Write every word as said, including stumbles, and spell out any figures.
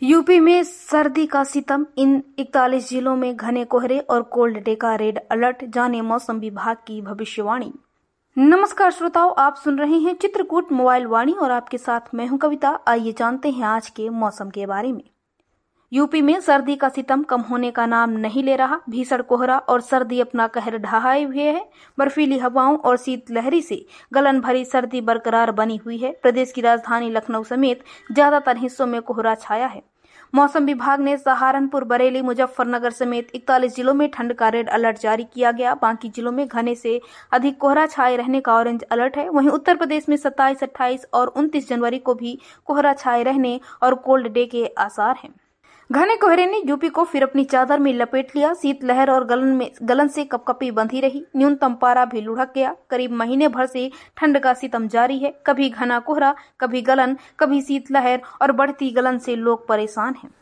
UP में सर्दी का सितम, इन इकतालीस जिलों में घने कोहरे और कोल्ड डे का रेड अलर्ट। जाने मौसम विभाग की भविष्यवाणी। नमस्कार श्रोताओं, आप सुन रहे हैं चित्रकूट मोबाइल वाणी और आपके साथ मैं हूं कविता। आइए जानते हैं आज के मौसम के बारे में। यूपी में सर्दी का सितम कम होने का नाम नहीं ले रहा। भीषण कोहरा और सर्दी अपना कहर ढहाए हुए है। बर्फीली हवाओं और शीतलहरी से गलन भरी सर्दी बरकरार बनी हुई है। प्रदेश की राजधानी लखनऊ समेत ज्यादातर हिस्सों में कोहरा छाया है। मौसम विभाग ने सहारनपुर, बरेली, मुजफ्फरनगर समेत इकतालीस जिलों में ठंड का रेड अलर्ट जारी किया गया। बाकी जिलों में घने से अधिक कोहरा छाए रहने का ऑरेंज अलर्ट है। वहीं उत्तर प्रदेश में सत्ताईस, अट्ठाईस और उनतीस जनवरी को भी कोहरा छाए रहने और कोल्ड डे के आसार हैं। घने कोहरे ने यूपी को फिर अपनी चादर में लपेट लिया। शीतलहर और गलन में गलन से कपकपी बंधी रही। न्यूनतम पारा भी लुढ़क गया। करीब महीने भर से ठंड का सितम जारी है। कभी घना कोहरा, कभी गलन, कभी शीतलहर और बढ़ती गलन से लोग परेशान हैं।